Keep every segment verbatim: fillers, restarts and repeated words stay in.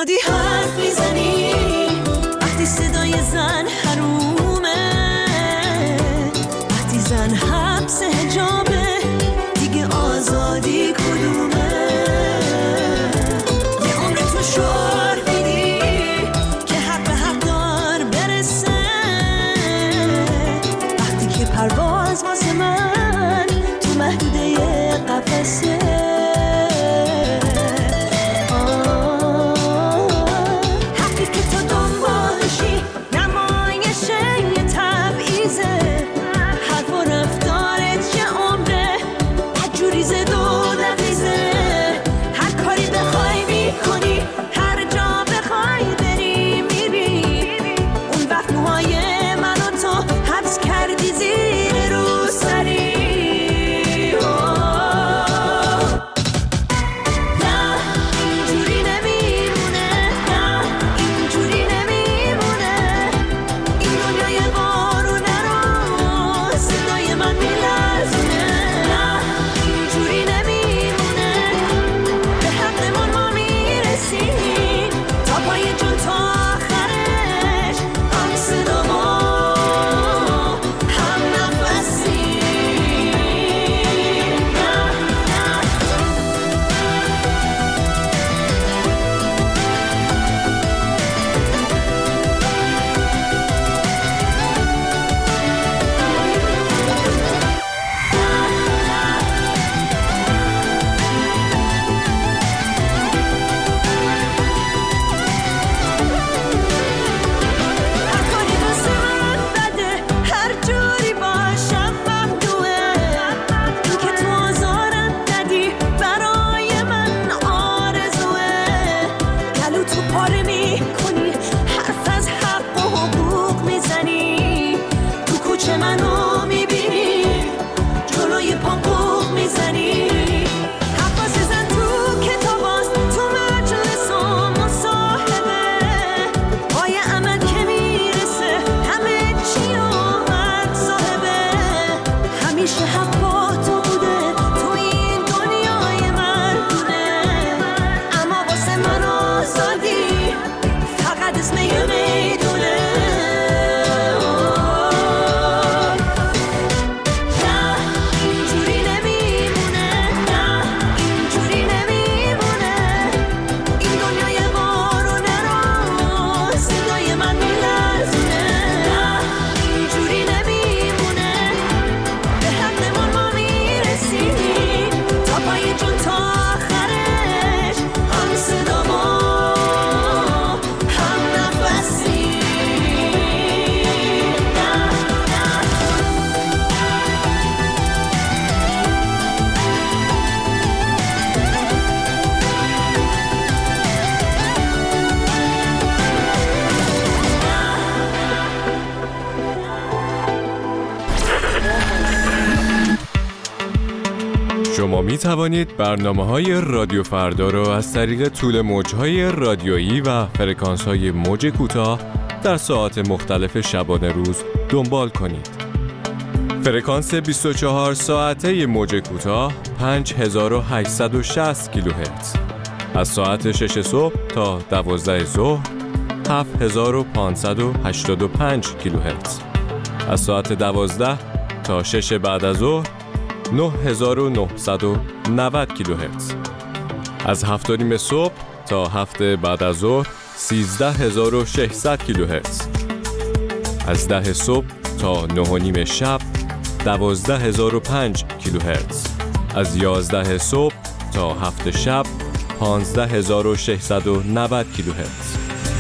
آزادی حرف میزنی وقتی صدای زن حرومه، وقتی زن حبس حجابه دیگه آزادی کدومه؟ یه عمر تو شعار میدی که حق به حق دار برسه، وقتی که پرواز واسه من تو محدوده قفسه. شما می توانید برنامه‌های رادیو فردا را از طریق طول موج‌های رادیویی و فرکانس‌های موج کوتاه در ساعات مختلف شبانه روز دنبال کنید. فرکانس بیست و چهار ساعته موج کوتاه پنج هزار و هشتصد و شصت کیلوهرتز، از ساعت شش صبح تا دوازده ظهر هفت هزار و پانصد و هشتاد و پنج کیلوهرتز، از ساعت دوازده تا شش بعد از ظهر نه هزار و نهصد و نود کیلوهرتز، از هفت و نیم صبح تا هفت بعد از ظهر سیزده هزار و ششصد کیلوهرتز، از ده صبح تا نه و نیم شب دوازده هزار و پنج کیلوهرتز، از یازده صبح تا هفت شب پانزده هزار و ششصد و نود کیلوهرتز.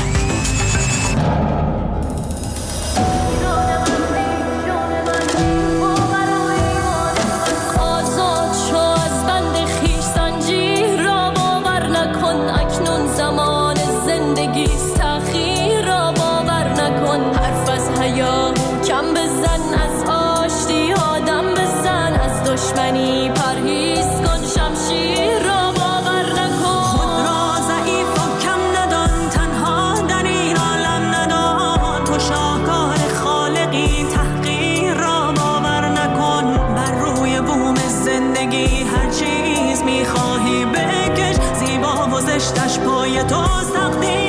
دشمنی پرهیز کن، شمشیر را باور نکن. خود را ضعیف و کم ندان، تنها در این عالم ندان. تو شاهکار خالقی، تحقیر را باور نکن. بر روی بوم زندگی هر چیز میخواهی بکش، زیبا و زشتش پای توست. تقدیر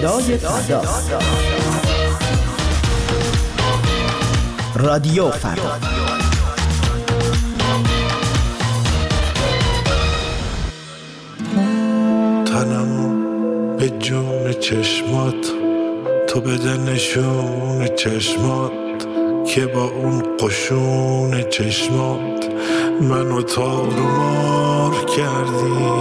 صدای فردا. رادیو فردا. تنم به جون چشمات، تو بده نشون چشمات که با اون قشون چشمات منو تار و مار کردی.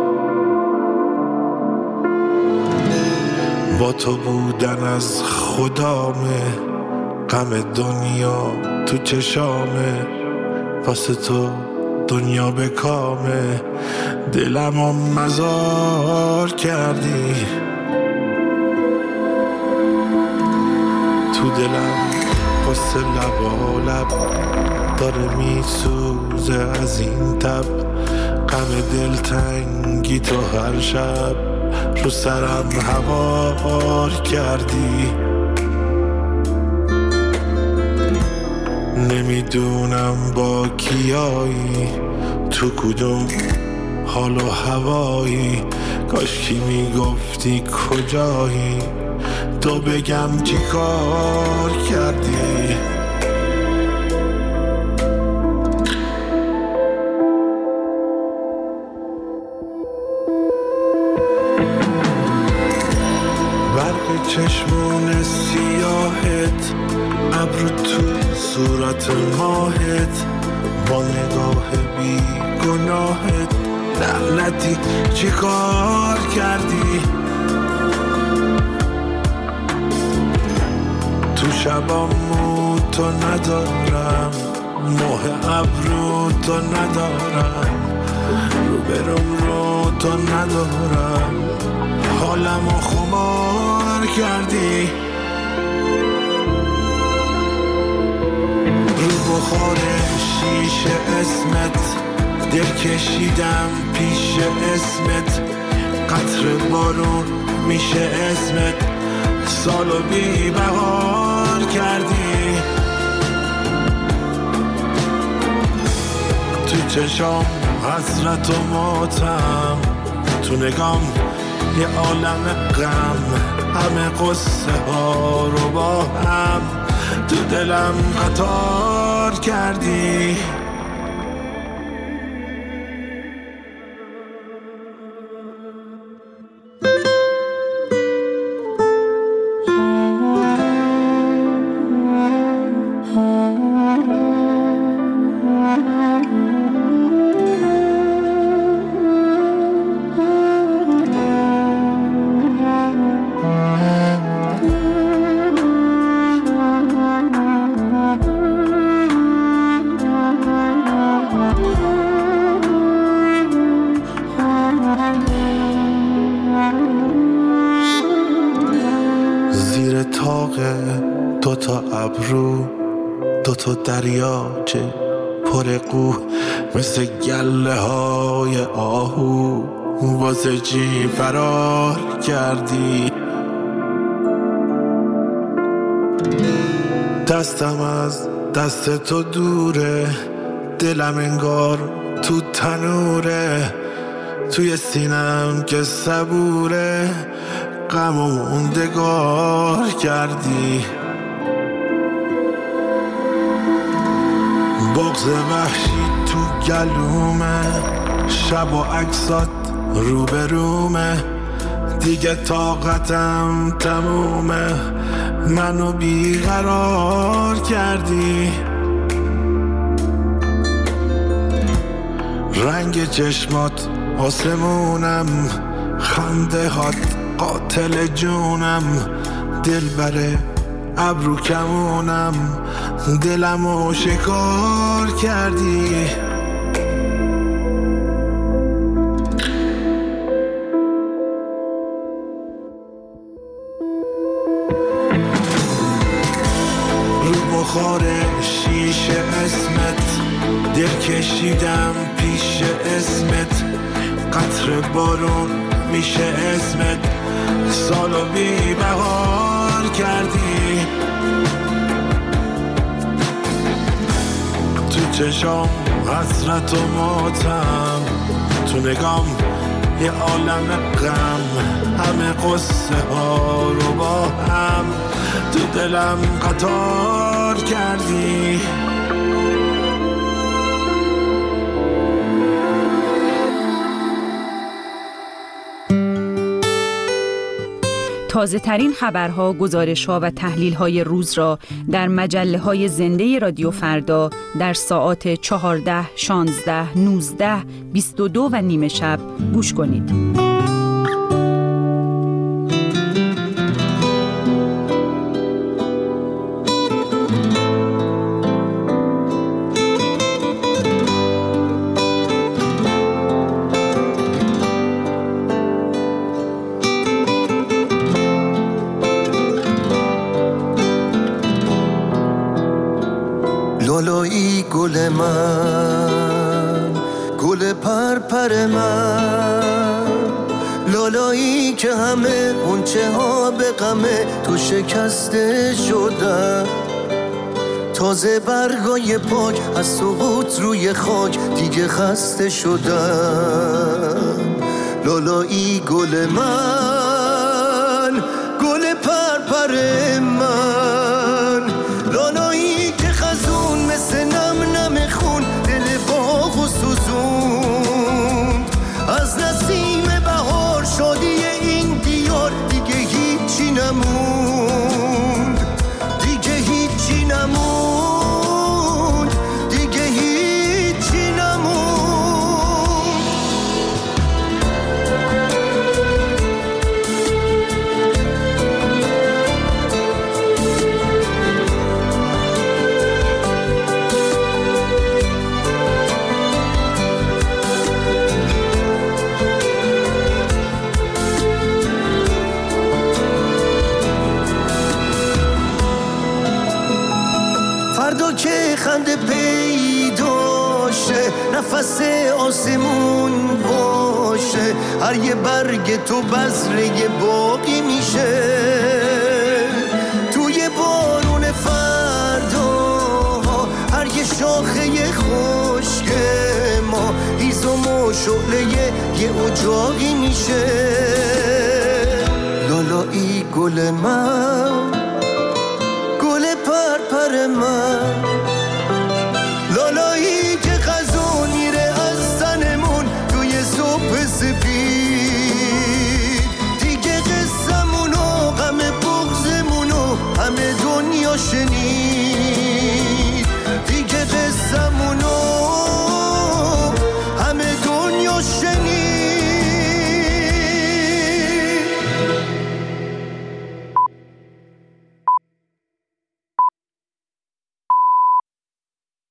با تو بودن از خدامه، غم دنیا تو چشامه، واسه تو دنیا به کامه، دلمو مزار کردی. تو دلم قصه لبا لب داره میسوزه از این تب، غم دلتنگی تو هر شب رو سرم هوار کردی. نمیدونم با کیایی، تو کدوم حال و هوایی، کاشکی میگفتی کجایی، تو بگم چی کار کردی. برق چشمون سیاهت، ابرو تو صورت ماهت، با نگاه بی گناهت، لعنتی چی کار کردی. تو شبامو تو ندارم، ماه ابرو تو ندارم، رو برم رو تو ندارم، حالمو خمار کردی. رو بخار شیشه اسمت، دل کشیدم پیش اسمت، قطر بارون میشه اسمت، سالو بی بهار کردی. تو چشام حسرت و ماتم، تو نگام یه عالم غم، همه قصه ها رو با هم تو دلم قطار کردی. دوتا ابرو، دوتا دریاچه پر قو، مثل گله های آهو، واسه چی فرار کردی. دستم از دست تو دوره، دلم انگار تو تنوره، توی سینم که صبوره، غم و موندگار کردی. بغض وحشی تو گلومه، شب و عکسات روبرومه، دیگه طاقتم تمومه، منو بیقرار کردی. رنگ چشمات آسمونم، خنده هات قاتل جونم، دل بره ابرو کمونم، دلمو شکار کردی. رو بخار شیشه اسمت، دل کشیدم پیش اسمت، قطر بارون میشه اسمت، سالو بی بهار کردی. تو چشام حسرت و ماتم، تو نگام یه عالم غم، همه قصه ها رو با هم تو دلم قطار کردی. تازه ترین خبرها، گزارش‌ها و تحلیل‌های روز را در مجله‌های زنده رادیو فردا در ساعات چهارده، شانزده، نوزده، بیست و دو و نیم شب گوش کنید. لالایی گل من، گل پرپر من، لالایی که همه غنچه ها به غمه تو شکسته شدن. تازه برگای پاک از سقوط روی خاک دیگه خسته شدن. لالایی گل من، گل پرپر من، لالایی که خزون مثل نم نم خون دل باغ و سوزوند. از نسیم بهار شادی این دیار دیگه هیچی نموند، دیگه هیچی نموند، دیگه هیچی نموند. فردا که خنده پیدا شه، نفس آسمون باشه، هر یه برگ تو بذره باقی میشه. توی بارون فردا هر یه شاخه خشک ما هیزم و شعله یه اجاقی میشه. لالایی گل من،